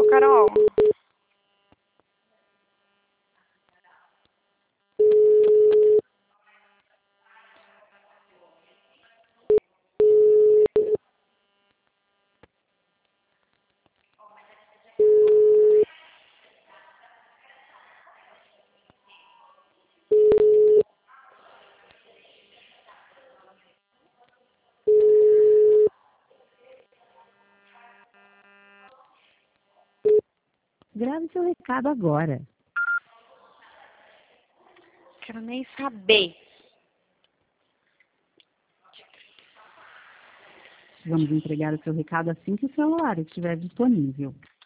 Carol. Grave seu recado agora. Quero nem saber. Vamos entregar o seu recado assim que o celular estiver disponível.